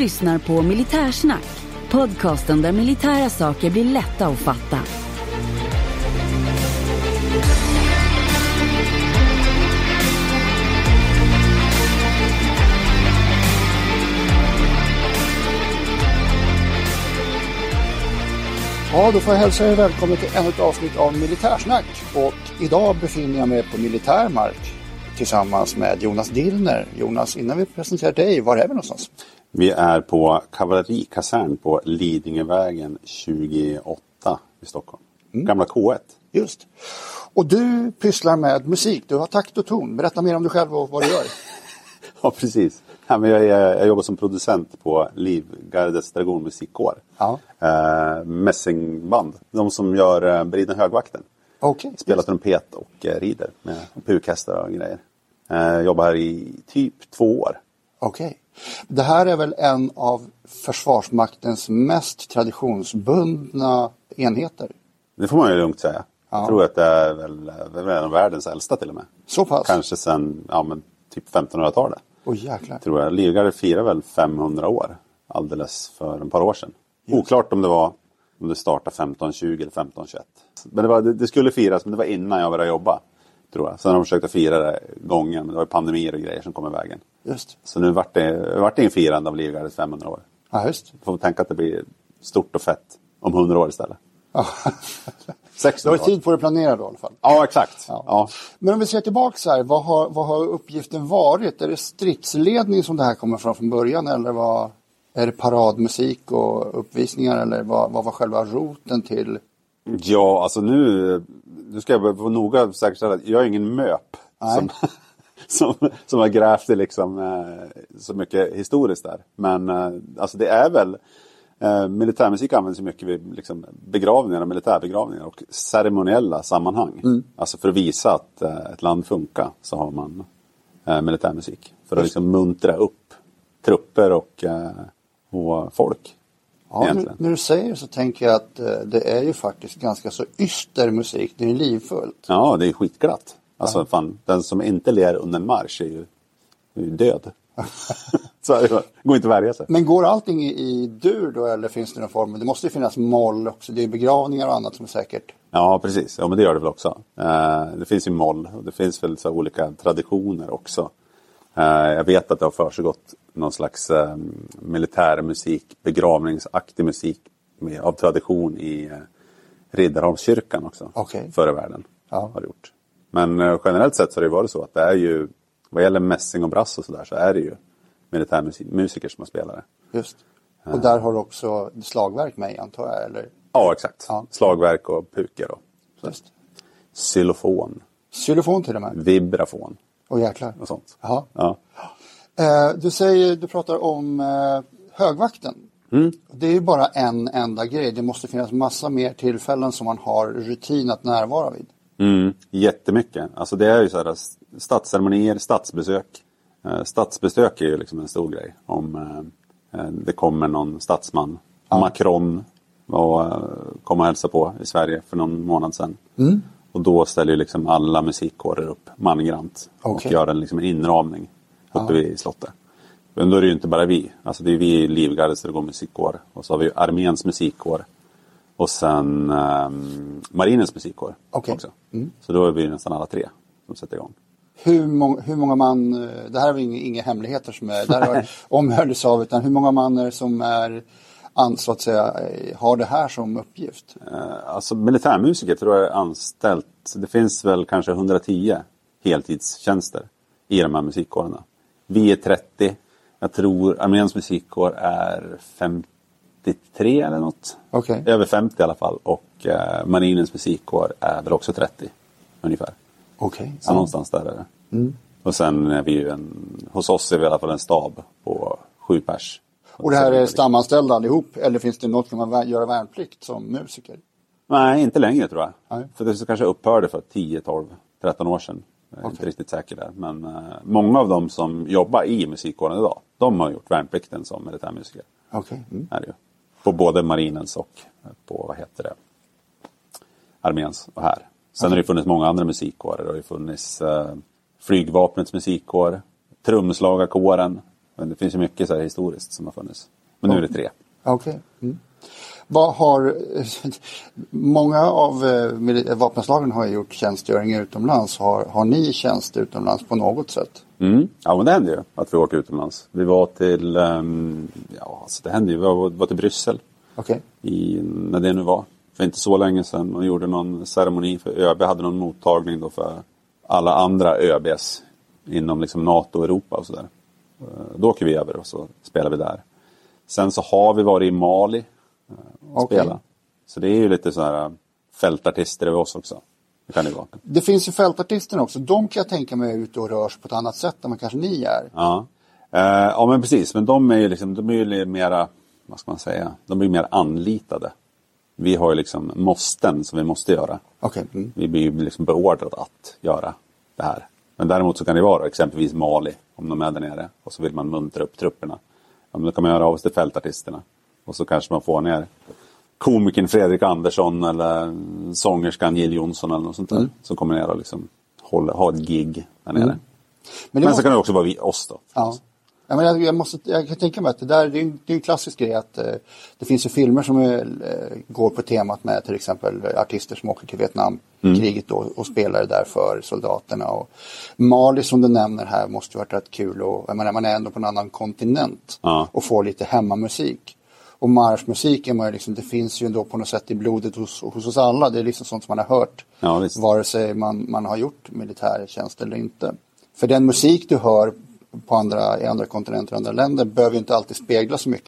lyssnar på Militärsnack, podcasten där militära saker blir lätta att fatta. Ja, då får jag hälsa er välkommen till ännu ett avsnitt av Militärsnack. Och idag befinner jag mig på militärmark tillsammans med Jonas Dillner. Jonas, innan vi presenterar dig, var är vi någonstans? Vi är på kavallerikasern på Lidingövägen 28 i Stockholm. Gamla K1. Just. Och du pysslar med musik. Du har takt och ton. Berätta mer om dig själv och vad du gör. Ja, precis. Ja, men jag jobbar som producent på Livgardets dragonmusikkår. Ja. Mässingband. De som gör Briden Högvakten. Okay, spelar trumpet och rider med pukhästar och grejer. Jobbar här i typ 2 år. Okej. Det här är väl en av Försvarsmaktens mest traditionsbundna enheter? Det får man ju lugnt säga. Ja. Jag tror att det är väl en av världens äldsta till och med. Så pass? Kanske sedan typ 1500-talet. Jäklar. Tror jag. Livgardet firar väl 500 år. Alldeles för ett par år sedan. Just. Oklart om det startade 1520 eller 1521. Men det skulle firas, men det var innan jag började jobba. Tror jag. Sen har de försökt att fira det gången. Men det var pandemier och grejer som kom i vägen. Just. Så nu vart det en firande av Livgardet 500 år. Ja, just. Får tänka att det blir stort och fett om 100 år istället. Ja. 600 du har tid på att planera då i alla fall. Ja, exakt. Ja. Ja. Men om vi ser tillbaka så här, vad har uppgiften varit? Är det stridsledning som det här kommer från början? Eller är det paradmusik och uppvisningar? Eller vad var själva roten till? Ja, alltså nu ska jag vara noga säkerställa att jag är ingen möp som har grävt det liksom så mycket historiskt där. Men alltså det är väl militärmusik används ju mycket vid liksom begravningar och militärbegravningar och ceremoniella sammanhang. Alltså för att visa att ett land funkar så har man militärmusik. För att liksom muntra upp trupper och folk. Ja, när du säger så tänker jag att det är ju faktiskt ganska så yster musik. Det är livfullt. Ja, det är skitglatt. Alltså fan, den som inte ler under en marsch är ju död. Så det går inte att värja sig. Men går allting i dur då, eller finns det någon form? Det måste ju finnas moll också. Det är begravningar och annat som är säkert. Ja, precis. Ja, men det gör det väl också. Det finns ju moll och det finns väl så olika traditioner också. Jag vet att det har försiggått någon slags militärmusik, begravningsaktig musik av tradition i Riddarholmskyrkan också. Okay. Förra världen har det gjort. Men generellt sett så har det varit så att det är ju, vad gäller mässing och brass och sådär, så är det ju militärmusiker som har spelat det. Just. Och där har du också slagverk med, antar jag, eller? Ja, exakt. Ja. Slagverk och puker då. Just. Xylofon. Xylofon till och med? Vibrafon. Och jäklar. Och sånt. Jaha. Ja. Du pratar om högvakten. Det är ju bara en enda grej. Det måste finnas massa mer tillfällen som man har rutin att närvara vid. Jättemycket. Alltså det är ju så här statsceremonier, statsbesök. Statsbesök är ju liksom en stor grej. Om det kommer någon statsman, Macron, och kom och hälsa på i Sverige för någon månad sedan. Och då ställer ju liksom alla musikkårer upp mangrant och gör en inramning uppe vid slottet. Men då är det ju inte bara vi. Alltså det är vi i Livgardets dragonmusikkår. Och så har vi arméns musikkår. Och sen marinens musikkår också. Så då är vi nästan alla 3 som sätter igång. Hur många man, det här är inga hemligheter som är där omhördes av, utan hur många man är som är så att säga, har det här som uppgift? Alltså militärmusiker tror jag är anställt. Det finns väl kanske 110 heltidstjänster i de här musikkårerna. Vi är 30. Jag tror arméns musikkår är 53 eller något. Okay. Över 50 i alla fall. Och marinens musikkår är väl också 30 ungefär. Okay. Så någonstans där är det. Och sen är vi ju hos oss är vi i alla fall en stab på 7 pers. Och det här är stamanställda allihop? Eller finns det något som man göra värnplikt som musiker? Nej, inte längre tror jag. Nej. För det kanske upphörde för 10, 12, 13 år sedan. Jag är inte riktigt säker där. Men många av dem som jobbar i musikkåren idag, de har gjort värnplikten som militärmusiker. Okej. Är det ju. På både marinens och på, arméns och här. Sen har det funnits många andra musikkårer. Det har ju funnits flygvapnets musikkår, trumslagarkåren. Men det finns ju mycket så här historiskt som har funnits. Men nu är det 3. Okej. Mm. Vad har... Många av vapenslagen har gjort tjänstgöring utomlands. Har ni tjänst utomlands på något sätt? Ja, men det händer ju att vi åker utomlands. Vi var till... det hände ju. Vi var till Bryssel. Okej. När det nu var. För inte så länge sedan. Och gjorde någon ceremoni för ÖB. Hade någon mottagning då för alla andra ÖBs inom liksom NATO och Europa och sådär. Då åker vi över och så spelar vi där. Sen så har vi varit i Mali och spela. Så det är ju lite så här fältartister över oss också. Det kan det vara. Det finns ju fältartister också. De kan jag tänka mig är ute och rör sig på ett annat sätt än man kanske ni är. Ja. Ja, men precis. Men de är ju liksom, de är ju mera, vad ska man säga, de blir mer anlitade. Vi har ju liksom måsten som vi måste göra. Okay. Mm. Vi blir ju liksom beordrade att göra det här. Men däremot så kan det vara exempelvis Mali, om de är där nere. Och så vill man muntra upp trupperna. Ja, men då kan man göra av oss till fältartisterna. Och så kanske man får ner komikern Fredrik Andersson eller sångerskan Jill Johnson eller något sånt där. Som kommer ner och liksom ha ett gig där nere. Men så kan det också vara oss då. Ja. Ja, men jag kan tänka mig att det är en klassisk grej att det finns ju filmer som går på temat med till exempel artister som åker till Vietnamkriget då, och spelar där för soldaterna. Och Mali som du nämner här måste ju varit rätt kul. Och, jag menar, man är ändå på en annan kontinent och får lite hemmamusik. Och marschmusik är man ju liksom, det finns ju ändå på något sätt i blodet hos oss alla. Det är liksom sånt som man har hört. Ja, vare sig man har gjort militärtjänst eller inte. För den musik du hör i andra kontinenter och andra länder behöver ju inte alltid spegla så mycket.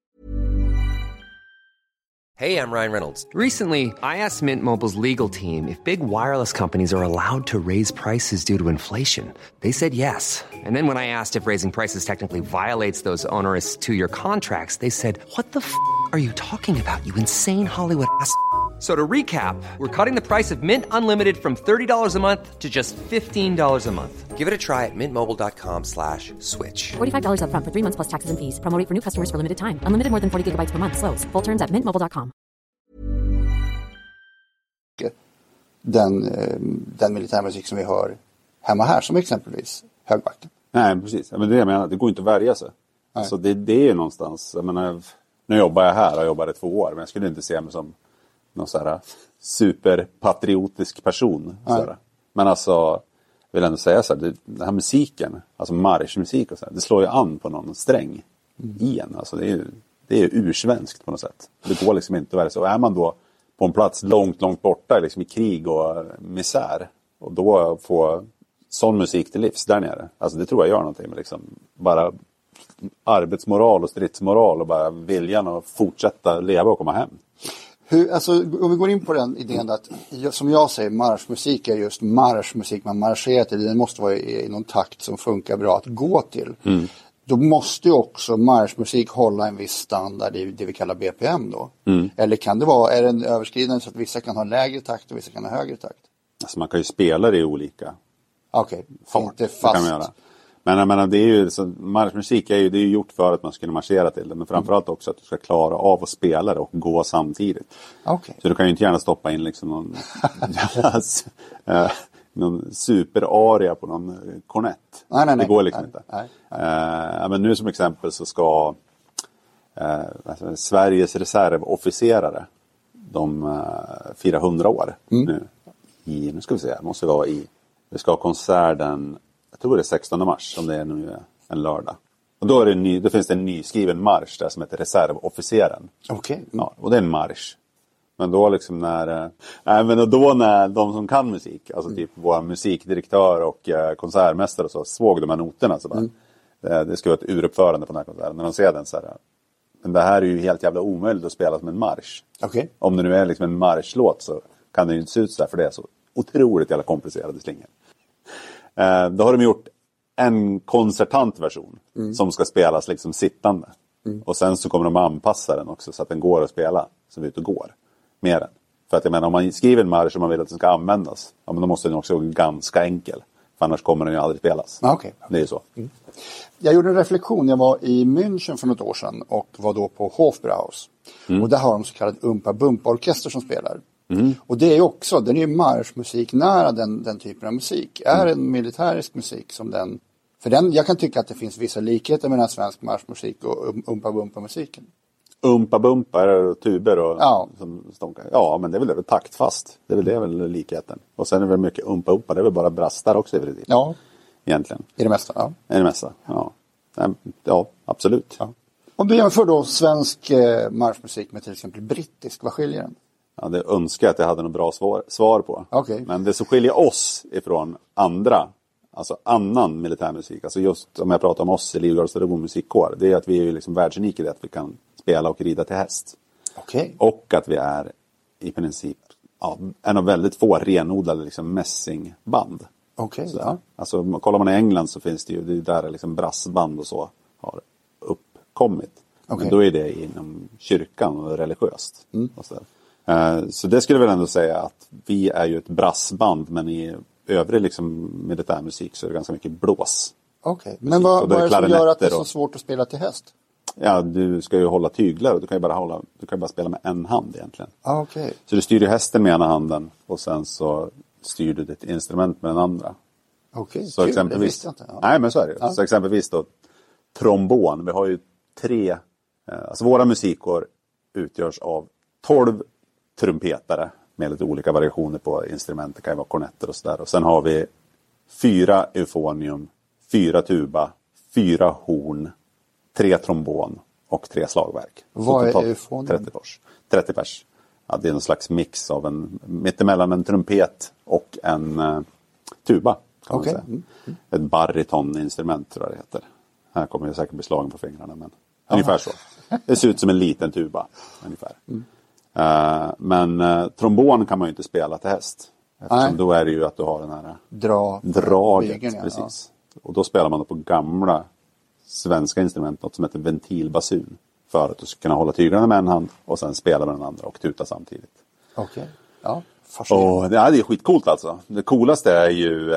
Hey, I'm Ryan Reynolds. Recently, I asked Mint Mobile's legal team if big wireless companies are allowed to raise prices due to inflation. They said yes. And then when I asked if raising prices technically violates those onerous 2-year contracts, they said, "What the f*** are you talking about, you insane Hollywood ass?" So to recap, we're cutting the price of Mint Unlimited from $30 a month to just $15 a month. Give it a try at mintmobile.com/switch. $45 up front for 3 months plus taxes and fees. Promo rate for new customers for limited time. Unlimited more than 40 gigabytes per month. Slows full terms at mintmobile.com. Den militärmusik som vi hör hemma här, som exempelvis Högbacken. Nej, precis. Men det jag menar, det går inte att värja sig. Alltså det är ju någonstans, jag menar, nu jobbar jag här och jobbar i 2 år, men jag skulle inte se mig som någon så här superpatriotisk person. Men alltså, jag vill ändå säga så här, den här musiken, alltså marschmusik och så här, det slår ju an på någon sträng i en. Alltså det är ursvenskt på något sätt. Det går liksom inte att vara så. Och är man då på en plats långt borta liksom i krig och misär, och då få sån musik till livs där nere, alltså det tror jag gör någonting med liksom bara arbetsmoral och stridsmoral och bara viljan att fortsätta leva och komma hem. Alltså, om vi går in på den idén att, som jag säger, marschmusik är just marschmusik. Man marscherar till, det måste vara i någon takt som funkar bra att gå till. Då måste ju också marschmusik hålla en viss standard i det vi kallar BPM då. Eller kan det vara, är det en överskridande så att vissa kan ha lägre takt och vissa kan ha högre takt? Alltså man kan ju spela det i olika fart. Inte fast. Kan man göra. Men jag menar, det är ju så, marschmusik är ju gjort för att man ska kunna marschera till det, men framförallt också att du ska klara av att spela det och gå samtidigt. Så du kan ju inte gärna stoppa in liksom någon superaria på någon kornett. Nej, det går liksom inte. Men nu som exempel så ska Sveriges reservofficerare, de firar 100 år nu ska vi se, måste vara det ska ha konserten, jag tror det är 16 mars, om det är nu en lördag. Och då finns det en nyskriven marsch där som heter Reservofficeren. Ja, och det är en marsch. Men då liksom när de som kan musik, alltså typ våra musikdirektör och konsertmästare och så, såg de här noterna så bara, det ska vara ett uruppförande på den här konserten. När de ser den så här, men det här är ju helt jävla omöjligt att spela som en marsch. Om det nu är liksom en marschlåt så kan det ju inte se ut så där, för det är så otroligt jävla komplicerade slingor. Då har de gjort en koncertant version som ska spelas liksom sittande. Och sen så kommer de att anpassa den också så att den går att spela så vi ut och går med den. För att jag menar, om man skriver en marsch och man vill att den ska användas, ja, men då måste den också vara ganska enkel. För annars kommer den ju aldrig spelas. Det är ju så. Jag gjorde en reflektion. Jag var i München för något år sedan och var då på Hofbrauhaus. Och där har de så kallad umpa-bumpa-orkester som spelar. Och det är ju också, den är ju marschmusik nära den typen av musik. Är en militärisk musik som den, för den, jag kan tycka att det finns vissa likheter mellan svensk marschmusik och umpa-bumpa-musiken. umpa-bumpar och tuber och Ja. som stånkar. Ja, men det är väl taktfast. Det är väl likheten. Och sen är det väl mycket umpa-umpa. Det är väl bara brastar också i princip. Ja, Egentligen. i det mesta. Ja. I det mesta, ja. Ja, absolut. Ja. Om du jämför då svensk marschmusik med till exempel brittisk, vad skiljer den? Ja, det önskar jag att jag hade något bra svar på. Okej. Men det som skiljer oss ifrån andra, alltså annan militärmusik, alltså just om jag pratar om oss i Livgardes dragonmusikkår, det är att vi är ju liksom världsunika i det att vi kan spela och rida till häst. Okej. Och att vi är i princip en av väldigt få renodlade liksom mässingband. Okej, Så, ja. alltså, kollar man i England så finns det ju, det är där liksom brassband och så har uppkommit. Okej. Men då är det inom kyrkan och religiöst. Och så, så det skulle jag väl ändå säga att vi är ju ett brassband, men i övrig liksom militärmusik så är det ganska mycket blås. Okej, men vad är det som gör att det är så och- svårt att spela till häst? Ja, du ska ju hålla tyglar och du kan ju bara spela med en hand egentligen. Ah, okej. Så du styr ju hästen med ena handen och sen så styr du ditt instrument med den andra. Okej, Så kul, det exempelvis, visste jag inte. Ja. nej men så är det ju. Så exempelvis då trombon. Vi har ju 3, alltså våra musikkår utgörs av 12 trumpetare med lite olika variationer på instrument. Det kan ju vara kornetter och sådär. Och sen har vi 4 eufonium, 4 tuba, 4 horn, 3 trombon och 3 slagverk. Så Vad är totalt eufonium? 30 pers. Ja, det är någon slags mix av mittemellan en trumpet och en tuba. Kan man Okej. säga. Ett baritoninstrument tror jag det heter. Här kommer jag säkert bli slagen på fingrarna, men ungefär så. Det ser ut som en liten tuba ungefär. Men trombon kan man ju inte spela till häst. Eftersom Nej. då är det ju att du har den här draget. bygeln, ja. Precis. Och då spelar man då på gamla svenska instrument, något som heter ventilbasun. För att du ska kunna hålla tyglarna med en hand och sen spela med den andra och tuta samtidigt. Okej, ja. Fascinerande. Och det är skitcoolt alltså. Det coolaste är ju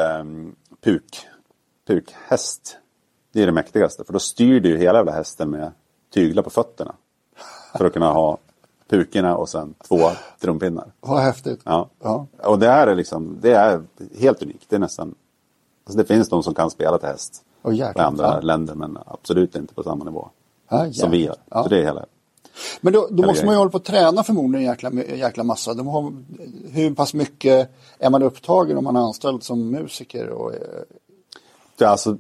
pukhäst. Det är det mäktigaste. För då styr du ju hela jävla hästen med tyglar på fötterna. För att kunna ha pukorna och sen 2 trumpinnar. Vad häftigt. Ja. Ja. Och det här är liksom, det är helt unikt. Det är nästan, alltså det finns de som kan spela till häst. Åh, I jäklar. andra Ja. länder, men absolut inte på samma nivå. Ja, som vi gör. ja. Så det är hela. Men då måste grej. man ju hålla på att träna förmodligen en jäkla massa. Hur pass mycket är man upptagen om man är anställd som musiker? Och, Det är alltså,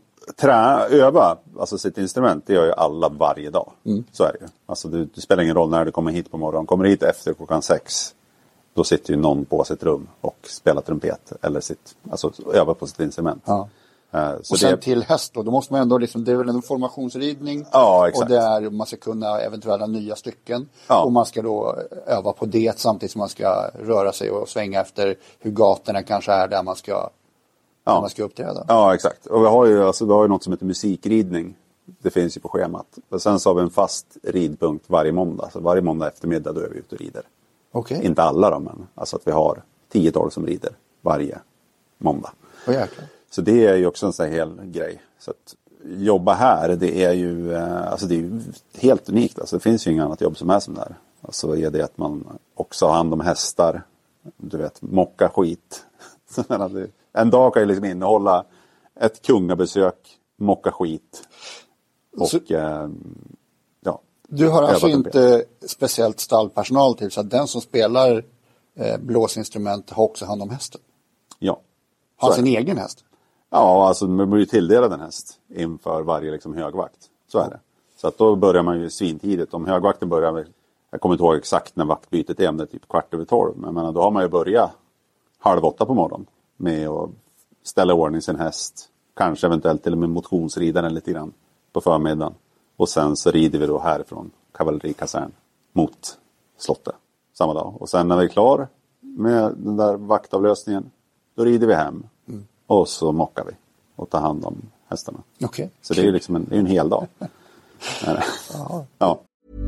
öva alltså sitt instrument, det gör ju alla varje dag. Så är det ju. Alltså det spelar ingen roll när du kommer hit på morgonen. Kommer du hit efter 6:00, då sitter ju någon på sitt rum och spelar trumpet. Eller övar på sitt instrument. Ja. Så och sen det, till häst då måste man ändå liksom, det är väl en formationsridning. Ja, exakt. Och det är, man ska kunna eventuella nya stycken. Ja. Och man ska då öva på det samtidigt som man ska röra sig och svänga efter hur gatorna kanske är där man ska, där man ska uppträda. Ja, exakt. Och vi har ju något som heter musikridning. Det finns ju på schemat. Och sen så har vi en fast ridpunkt varje måndag. Så varje måndag eftermiddag då är vi ute och rider. Okej. Inte alla då, men alltså att vi har 10-12 som rider varje måndag. Åh, jäklar. Så det är ju också en sån här hel grej. Så att jobba här, det är ju, alltså det är ju helt unikt. Alltså det finns ju inget annat jobb som är som där. Alltså är det att man också har hand om hästar. Du vet, mocka skit. En dag kan ju liksom innehålla ett kungabesök, mocka skit. Och Så- ja. Du har alltså öva trumpet. inte speciellt stallpersonal till så att den som spelar blåsinstrument har också hand om hästen? Ja. Har Så sin är det. egen häst? Ja, alltså man blir ju tilldelad en häst inför varje liksom högvakt. Så är det. Så att då börjar man ju svintidigt. Om högvakten börjar, jag kommer inte ihåg exakt när vaktbytet är, om det är typ 12:15. Men jag menar, då har man ju börjat 7:30 på morgonen med att ställa i ordning sin häst. Kanske eventuellt till och med motionsrida den lite grann på förmiddagen. Och sen så rider vi då härifrån kavallerikasern mot slottet samma dag. Och sen när vi är klar med den där vaktavlösningen, då rider vi hem. Och så mockar vi och tar hand om hästarna. Okej. Så det är ju liksom en hel dag. Ja.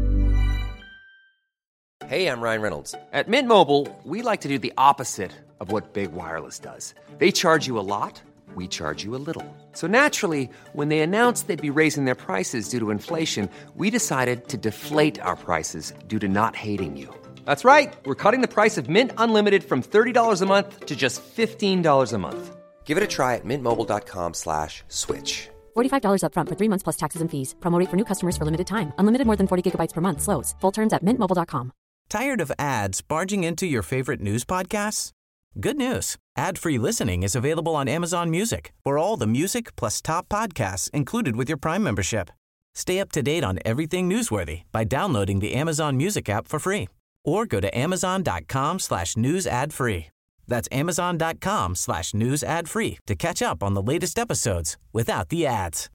Hey, I'm Ryan Reynolds. At Mint Mobile, we like to do the opposite of what Big Wireless does. They charge you a lot, we charge you a little. So naturally, when they announced they'd be raising their prices due to inflation, we decided to deflate our prices due to not hating you. That's right. We're cutting the price of Mint Unlimited from $30 a month to just $15 a month. Give it a try at mintmobile.com/switch. $45 up front for 3 months plus taxes and fees. Promo rate for new customers for limited time. Unlimited more than 40 gigabytes per month slows. Full terms at mintmobile.com. Tired of ads barging into your favorite news podcasts? Good news. Ad-free listening is available on Amazon Music for all the music plus top podcasts included with your Prime membership. Stay up to date on everything newsworthy by downloading the Amazon Music app for free or go to amazon.com/news ad free. That's amazon.com/news ad free to catch up on the latest episodes without the ads.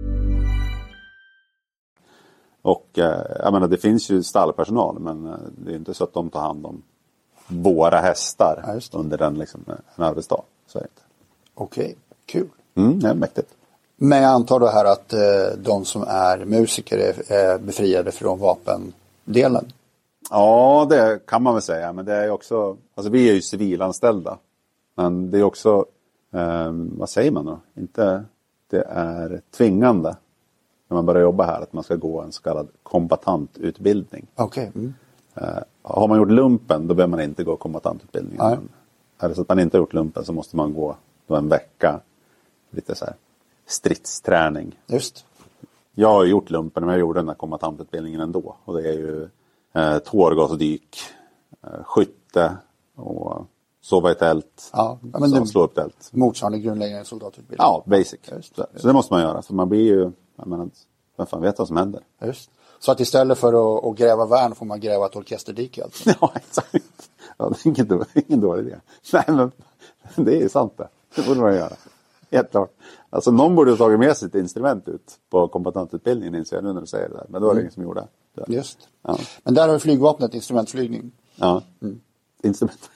Och jag menar, det finns ju stallpersonal, men det är inte så att de tar hand om våra hästar under den liksom, en arbetsdag. Så är det inte. Okej, kul. Det är mäktigt. Men jag antar då här att de som är musiker är befriade från vapendelen. Ja, det kan man väl säga. Men det är också, alltså vi är ju civilanställda. Men det är också, vad säger man då? Inte, det är tvingande när man börjar jobba här att man ska gå en så kallad kombatantutbildning. Okej. Har man gjort lumpen, då behöver man inte gå kombatantutbildning. Nej. Är det så att man inte har gjort lumpen så måste man gå då en vecka lite så här stridsträning. Just. Jag har gjort lumpen, men jag gjorde den här kombatantutbildningen ändå. Och det är ju tårgasdyk, skytte och sova i tält. Ja, men det slå upp tält. Motsvarande grundläggande soldatutbildning. Ja, basic. Just. Så det måste man göra. För man blir ju, jag menar, vem fan vet vad som händer? Just. Så att istället för att gräva värn får man gräva ett orkesterdike alltså. Ja, exakt. Ja, det är ingen dålig idé. Nej, men det är ju sant det. Det borde man göra. Helt klart. Alltså någon borde ha tagit med sitt instrument ut på kombatantutbildningen, inser jag nu när du säger det där. Men då var det ingen som gjorde det. Just. Ja. Men där har flygvapnet instrumentflygning. Ja. Instrument.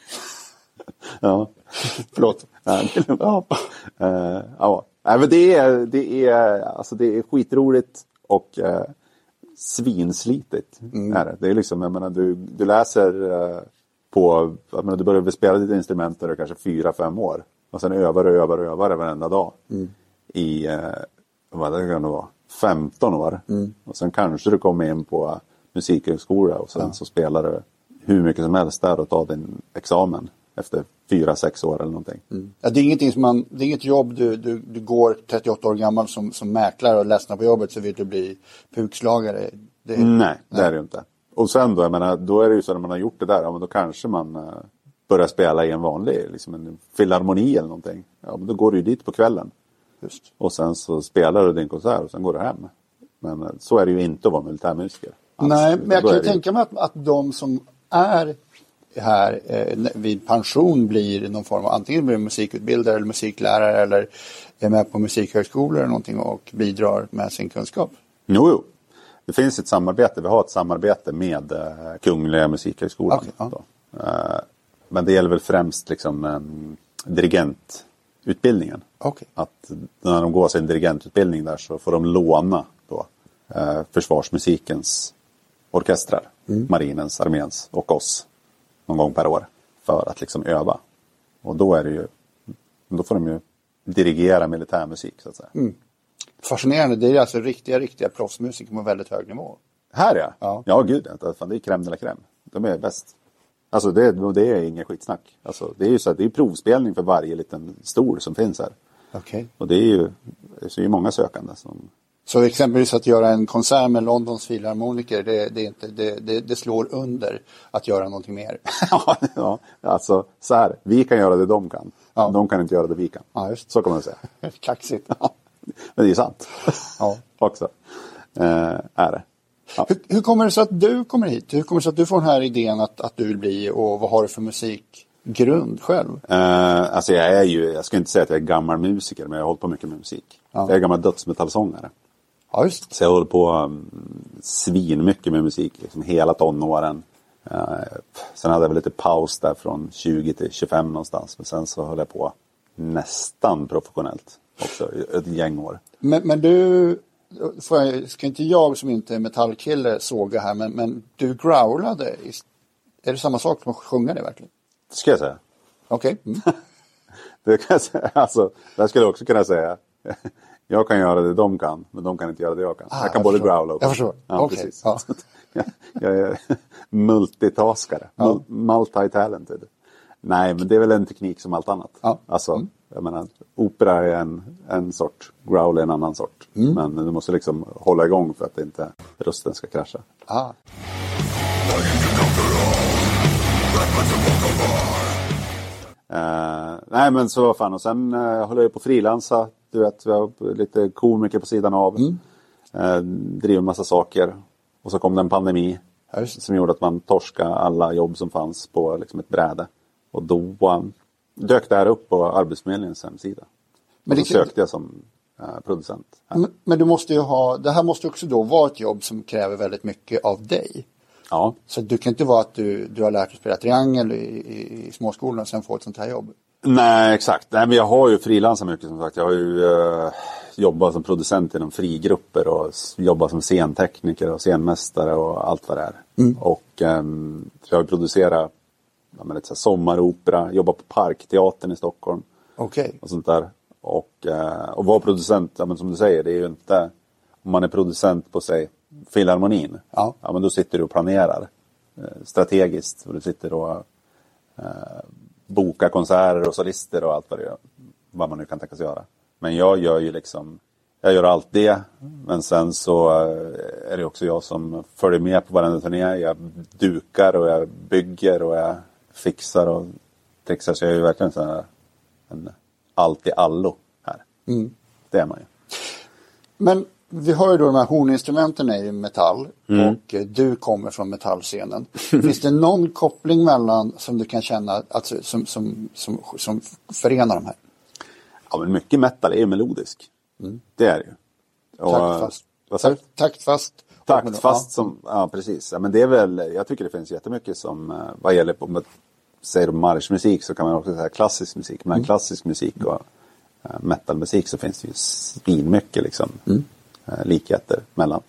Ja. Förlåt. Ja. Ja. Men det är skitroligt och svinslitigt. Det är liksom, jag menar, du läser på, jag menar, du börjar spela ditt instrument när du är kanske 4-5 år. Och sen övar varenda dag. I, vad det kan det vara, 15 år. Och sen kanske du kommer in på musikhögskola och sen så spelar du hur mycket som helst där och tar din examen efter 4-6 år eller någonting. Ja, det är ingenting som det är inget jobb du går 38 år gammal som mäklare och ledsnar på jobbet så vill du bli pukslagare. Nej, det är det ju inte. Och sen då, jag menar, då är det ju så när man har gjort det där, ja, men då kanske man börjar spela i en vanlig, liksom en filharmoni eller någonting. Ja, men då går du ju dit på kvällen. Just. Och sen så spelar du din konsert och sen går du hem. Men så är det ju inte att vara militärmusiker. Nej, men jag kan ju tänka mig att de som är här vid pension blir någon form av, antingen blir musikutbildare eller musiklärare eller är med på musikhögskolor eller någonting och bidrar med sin kunskap. Jo. Det finns ett samarbete. Vi har ett samarbete med Kungliga musikhögskolan. Okay, ja. Men det gäller väl främst liksom dirigentutbildningen. Okay. Att när de går sin dirigentutbildning där så får de låna då försvarsmusikens orkestrar. Marinens, arméns och oss. Någon gång per år. För att liksom öva. Och då är det ju, då får de ju dirigera militärmusik så att säga. Fascinerande. Det är alltså riktiga proffsmusiker på väldigt hög nivå. Här ja. Ja, gud. Fan, det är crème de la crème. De är bäst. Alltså det är ingen skitsnack. Alltså, det är ju så att det är provspelning för varje liten stol som finns här. Okay. Och det är ju många sökande som... Så exempelvis att göra en konsert med Londons filharmoniker, det slår under att göra någonting mer. Ja, alltså så här, vi kan göra det de kan. Ja. De kan inte göra det vi kan. Ja, just. Så kan man säga. Kaxigt. Ja, men det är sant. Ja. Också. Är det. Ja. Hur kommer det sig att du kommer hit? Hur kommer det sig att du får den här idén att du vill bli, och vad har du för musikgrund själv? Alltså jag ska inte säga att jag är gammal musiker, men jag har hållit på mycket med musik. Ja. Jag är gammal dödsmetallsångare. Ja, just. Så jag håller på svin mycket med musik, liksom hela tonåren. Sen hade jag väl lite paus där från 20 till 25 någonstans. Men sen så höll jag på nästan professionellt också, ett gäng år. Men du, ska inte jag som inte är metallkille såga här, men du growlade. Är det samma sak som att sjunga det verkligen? Det ska jag säga. Okej. Det kan jag säga. Alltså, jag skulle också kunna säga. Jag kan göra det de kan, men de kan inte göra det jag kan. Jag kan både growla och... Jag förstår. Ja, okay. Precis. Ja. Jag är multitaskare. Ja. Multi-talented. Nej, men det är väl en teknik som allt annat. Ja. Alltså, jag menar, opera är en sort, growl är en annan sort. Men du måste liksom hålla igång för att inte rösten ska krascha. Ah. Nej, men så fan. Och sen håller jag på frilansa. Du vet, vi har lite komiker på sidan av. Driver massa saker. Och så kom det en pandemi. Som gjorde att man torskade alla jobb som fanns på liksom ett bräde. Och då dök det här upp på Arbetsförmedlingens hemsida. Men och så sökte jag som producent. Men du måste ju det här måste också då vara ett jobb som kräver väldigt mycket av dig. Ja. Så det kan inte vara att du har lärt dig spela triangel i småskolan och sen få ett sånt här jobb. Nej, exakt. Nej, men jag har ju frilansat mycket som sagt. Jag har ju jobbat som producent inom frigrupper och jobbat som scentekniker och scenmästare och allt vad det är. Och jag har producerat lite sommaropera, jobbat på Parkteatern i Stockholm. Okej. Och sånt där. Och vara producent, ja, men som du säger, det är ju inte, om man är producent på sig Filharmonin, ja, men då sitter du och planerar strategiskt. Och du sitter och bokar konserter och solister och allt vad man nu kan tänkas göra. Men jag gör ju liksom, jag gör allt det, men sen så är det också jag som följer med på varenda turné. Jag dukar och jag bygger och jag fixar och trixar, så jag är ju verkligen så här en allt i allo här. Det är man ju. Men vi har ju då de här horninstrumenten i metall och du kommer från metallscenen. Finns det någon koppling mellan som du kan känna alltså, som förenar de här? Ja, men mycket metal är ju melodisk. Det är det ju. Och, taktfast som, ja precis. Ja, men det är väl, jag tycker det finns jättemycket som, vad gäller på, säger marschmusik så kan man också säga klassisk musik. Men klassisk musik och metalmusik så finns det ju svinmycket liksom. Likheter mellan.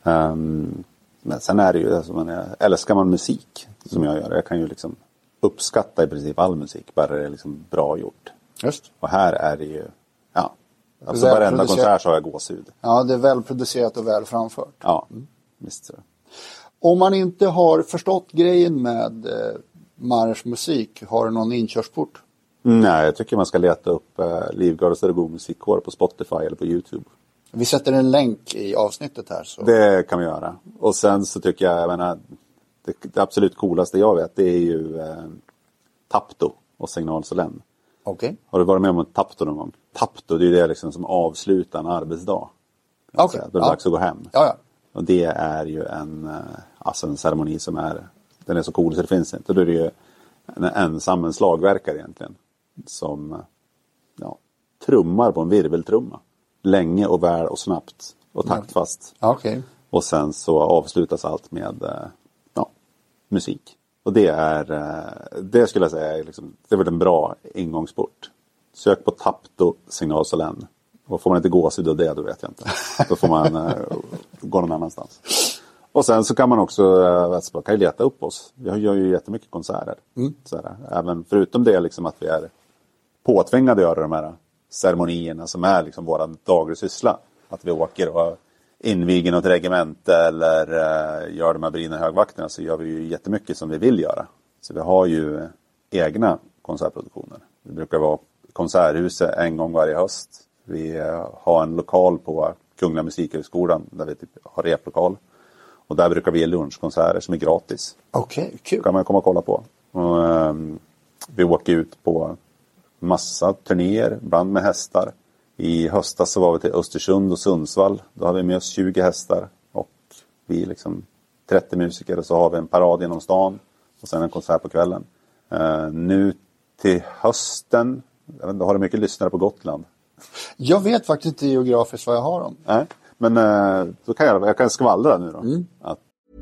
Men sen är det ju, alltså, älskar man musik som jag gör. Jag kan ju liksom uppskatta i princip all musik, bara det är liksom bra gjort. Just. Och här är det ju, ja, alltså varenda konsert så har jag gåshud. Ja, det är välproducerat och väl framfört. Ja, visst så. Om man inte har förstått grejen med marschmusik, har du någon inkörsport? Nej, jag tycker man ska leta upp Livgarde Östergård musikkår på Spotify eller på YouTube. Vi sätter en länk i avsnittet här. Så. Det kan vi göra. Och sen så tycker jag menar, det absolut coolaste jag vet, det är ju Tapto och Signal Solem. Okej. Har du varit med om ett Tapto någon gång? Tapto, det är ju det liksom som avslutar en arbetsdag. Okej. Då är det dags att gå hem. Ja. Och det är ju en ceremoni som den är så cool så det finns inte. Då är det ju en slagverkare egentligen. Som trummar på en virveltrumma. Länge och väl och snabbt. Och taktfast. Okej. Och sen så avslutas allt med musik. Och det skulle jag säga är liksom, det är väl en bra ingångsport. Sök på Tapto Signal Solem. Och får man inte gåshud av det, då vet jag inte. Då får man gå någon annanstans. Och sen så kan man också kan ju leta upp oss. Vi gör ju jättemycket konserter. Även förutom det liksom att vi är påtvingade att göra de här ceremonierna som är liksom våran dagliga syssla. Att vi åker och inviger något regemente eller gör de här brinna högvakterna, så gör vi ju jättemycket som vi vill göra. Så vi har ju egna konsertproduktioner. Det brukar vara konserthuset en gång varje höst. Vi har en lokal på Kungliga Musikhögskolan där vi har replokal. Och där brukar vi ge lunchkonserter som är gratis. Okej, kul. Kan man komma och kolla på. Och, vi åker ut på massa turnéer, ibland med hästar. I höstas så var vi till Östersund och Sundsvall. Då har vi med oss 20 hästar. Och vi är liksom 30 musiker. Och så har vi en parad genom stan. Och sen en konsert på kvällen. Nu till hösten. Jag vet inte, har du mycket lyssnare på Gotland? Jag vet faktiskt inte geografiskt vad jag har dem. Nej, men då kan jag kan skvallra nu då. Att...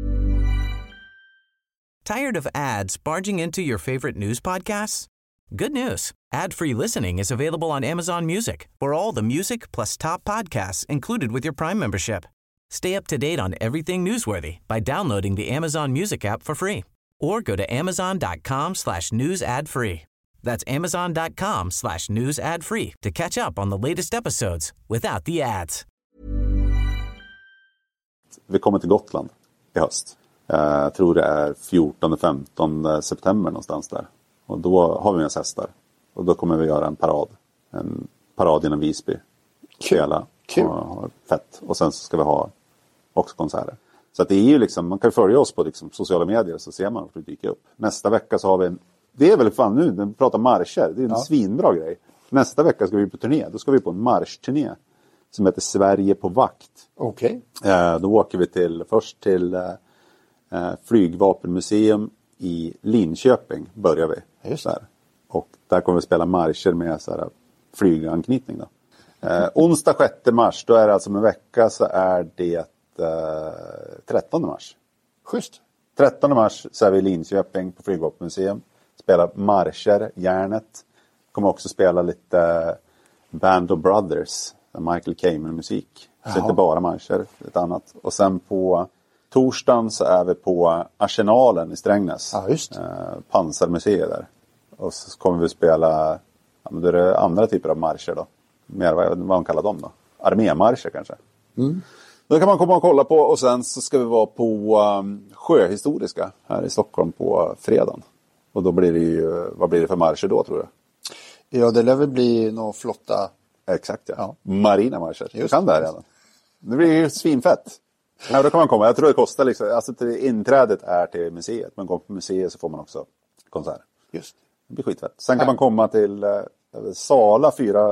Tired of ads barging into your favorite news podcasts? Good news. Ad-free listening is available on Amazon Music for all the music plus top podcasts included with your Prime membership. Stay up to date on everything newsworthy by downloading the Amazon Music app for free or go to amazon.com/news ad free. That's amazon.com/news ad free to catch up on the latest episodes without the ads. Vi kommer till Gotland i höst. Jag tror det är 14-15 september någonstans där. Och då har vi med oss hästar. Och då kommer vi göra en parad genom Visby. Spela. Kul. Och fett. Och sen så ska vi ha också konserter. Så att det är ju liksom, man kan följa oss på liksom sociala medier så ser man att det dyker upp. Nästa vecka så har vi det är väl fan nu, när vi pratar marscher, det är en svinbra grej. Nästa vecka ska vi på turné, då ska vi på en marschturné som heter Sverige på vakt. Okej. Då åker vi först till Flygvapenmuseum i Linköping börjar vi. Just där. Och där kommer vi spela marscher med så här flyganknytning då. Onsdag 6 mars, då är det alltså om en vecka så är det 13 mars. Schysst. 13 mars så är vi i Linköping på Flygvapenmuseum. Spelar marscher, järnet. Kommer också spela lite Band of Brothers, Michael Kamen-musik. Så inte bara marscher, ett annat. Och sen på torsdagen så är vi på Arsenalen i Strängnäs. Ja, just. Pansarmuseet där. Och så kommer vi spela, då är det andra typer av marscher då. Mer vad man kallar dem då. Armémarscher kanske. Då kan man komma och kolla på, och sen så ska vi vara på Sjöhistoriska här i Stockholm på fredagen. Och då blir det ju, vad blir det för marscher då tror du? Ja, det lär väl bli några flotta... Exakt ja. Marina marscher. Just kan det här redan. Det blir ju svinfett. Ja, då kan man komma. Jag tror det kostar liksom, alltså inträdet är till museet. Men går på museet så får man också konsert. Just. Det blir skitfett. Sen kan man komma till Sala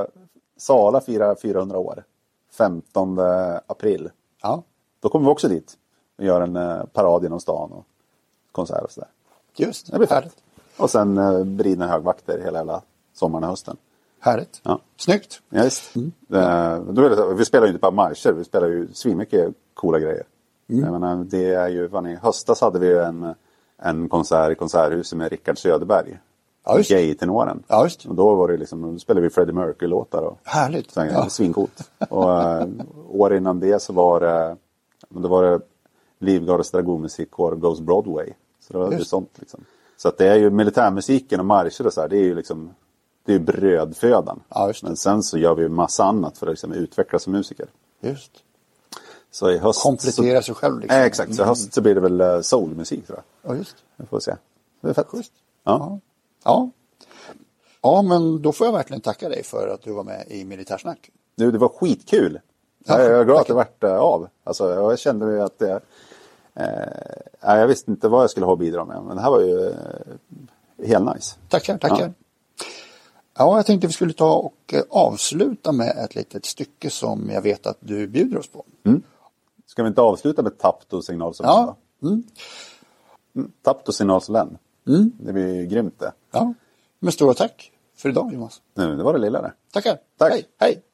firar 400 år. 15 april. Ja. Då kommer vi också dit och gör en parad genom stan och konsert och sådär. Just. Det blir färdigt. Och sen brinner högvakter hela sommaren och hösten. Härligt. Ja. Snyggt. Ja, visst. Då är det så, vi spelar ju inte bara marscher, vi spelar ju svinmycket coola grejer. Jag menar, det är ju, i höstas hade vi en konsert i Konserthuset med Rickard Söderberg. Ja, just. Gay-tenoren. Ja, just. Och då var det liksom, då spelade vi Freddie Mercury-låtar och Härligt. så, svincoolt. Och år innan det så var det Livgardes dragonmusikkår Goes Broadway. Så det var ju sånt liksom. Så att det är ju militärmusiken och marscher och så här, det är ju liksom, det är ju brödfödan. Ja, just det. Men sen så gör vi ju massa annat för att liksom utvecklas som musiker. Just. Så i höst Komplettera sig själv liksom. Exakt, så i höst så blir det väl soulmusik tror jag. Ja, just. Vi får se. Det är fett. Schysst. Ja. Ja. Ja, men då får jag verkligen tacka dig för att du var med i Militärsnack. Du, det var skitkul. Ja, jag är glad att tack. det vart av. Alltså, jag kände ju att det... jag visste inte vad jag skulle ha att bidra med. Men det här var ju helt nice. Tackar. Ja, jag tänkte vi skulle ta och avsluta med ett litet stycke som jag vet att du bjuder oss på. Ska vi inte avsluta med Tapto signalsolen? Ja. Tapto signalsolen. Det blir ju grymt det. Ja. Men stora tack för idag, Jonas. Nu, det var det lilla det. Tackar. Tack. Hej. Hej.